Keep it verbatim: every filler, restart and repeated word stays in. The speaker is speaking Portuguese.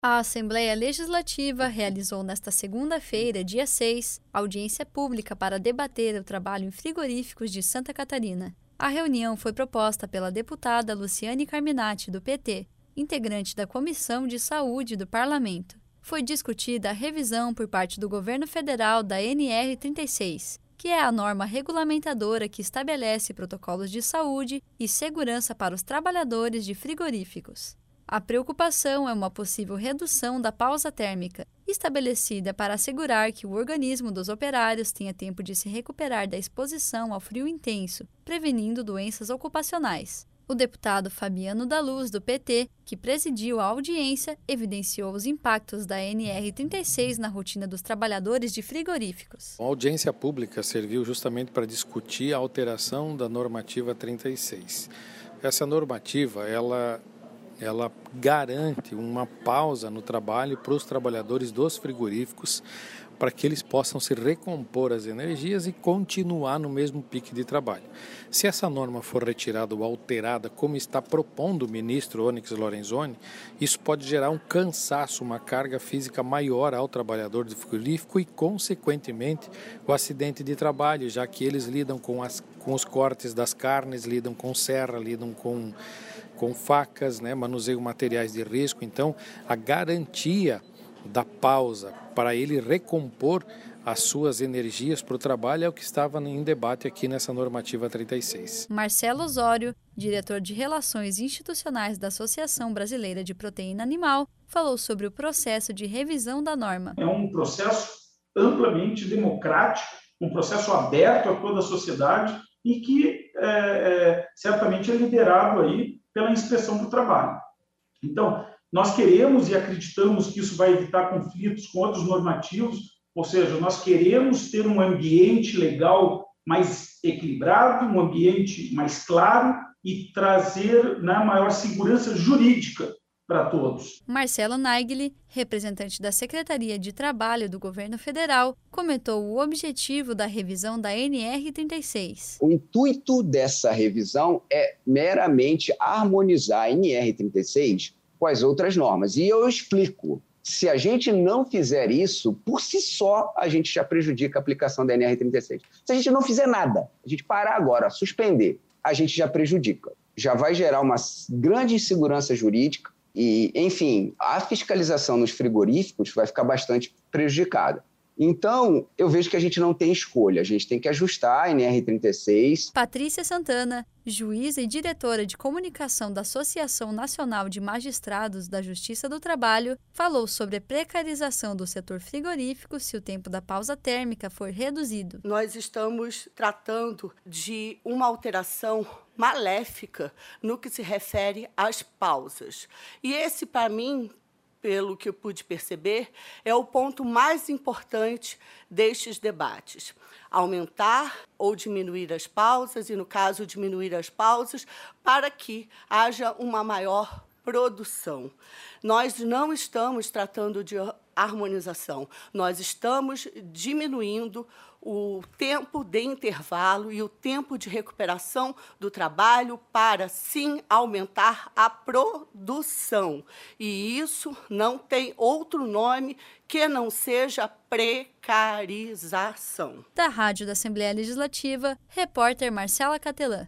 A Assembleia Legislativa realizou nesta segunda-feira, dia seis, audiência pública para debater o trabalho em frigoríficos de Santa Catarina. A reunião foi proposta pela deputada Luciane Carminati, do P T, integrante da Comissão de Saúde do Parlamento. Foi discutida a revisão por parte do governo federal da N R trinta e seis, que é a norma regulamentadora que estabelece protocolos de saúde e segurança para os trabalhadores de frigoríficos. A preocupação é uma possível redução da pausa térmica, estabelecida para assegurar que o organismo dos operários tenha tempo de se recuperar da exposição ao frio intenso, prevenindo doenças ocupacionais. O deputado Fabiano da Luz, do P T, que presidiu a audiência, evidenciou os impactos da N R trinta e seis na rotina dos trabalhadores de frigoríficos. A audiência pública serviu justamente para discutir a alteração da normativa trinta e seis. Essa normativa, ela... ela garante uma pausa no trabalho para os trabalhadores dos frigoríficos, para que eles possam se recompor as energias e continuar no mesmo pique de trabalho. Se essa norma for retirada ou alterada, como está propondo o ministro Onyx Lorenzoni, isso pode gerar um cansaço, uma carga física maior ao trabalhador do frigorífico e, consequentemente, o acidente de trabalho, já que eles lidam com, as, com os cortes das carnes, lidam com serra, lidam com com facas, né, manuseiam materiais de risco. Então, a garantia da pausa para ele recompor as suas energias para o trabalho é o que estava em debate aqui nessa normativa trinta e seis. Marcelo Osório, diretor de Relações Institucionais da Associação Brasileira de Proteína Animal, falou sobre o processo de revisão da norma. É um processo amplamente democrático, um processo aberto a toda a sociedade e que é, é, certamente é liderado aí pela Inspeção do Trabalho. Então, nós queremos e acreditamos que isso vai evitar conflitos com outros normativos, ou seja, nós queremos ter um ambiente legal mais equilibrado, um ambiente mais claro e trazer, né, maior segurança jurídica para todos. Marcelo Naigli, representante da Secretaria de Trabalho do Governo Federal, comentou o objetivo da revisão da N R trinta e seis. O intuito dessa revisão é meramente harmonizar a N R trinta e seis com as outras normas. E eu explico. Se a gente não fizer isso, por si só, a gente já prejudica a aplicação da N R trinta e seis. Se a gente não fizer nada, a gente parar agora, suspender, a gente já prejudica. Já vai gerar uma grande insegurança jurídica. E, enfim, a fiscalização nos frigoríficos vai ficar bastante prejudicada. Então, eu vejo que a gente não tem escolha, a gente tem que ajustar a N R trinta e seis. Patrícia Santana, juíza e diretora de comunicação da Associação Nacional de Magistrados da Justiça do Trabalho, falou sobre a precarização do setor frigorífico se o tempo da pausa térmica for reduzido. Nós estamos tratando de uma alteração maléfica no que se refere às pausas. E esse, para mim, pelo que eu pude perceber, é o ponto mais importante destes debates. Aumentar ou diminuir as pausas, e, no caso, diminuir as pausas, para que haja uma maior produção. Nós não estamos tratando de harmonização, nós estamos diminuindo o tempo de intervalo e o tempo de recuperação do trabalho para, sim, aumentar a produção. E isso não tem outro nome que não seja precarização. Da Rádio da Assembleia Legislativa, repórter Marcela Catelã.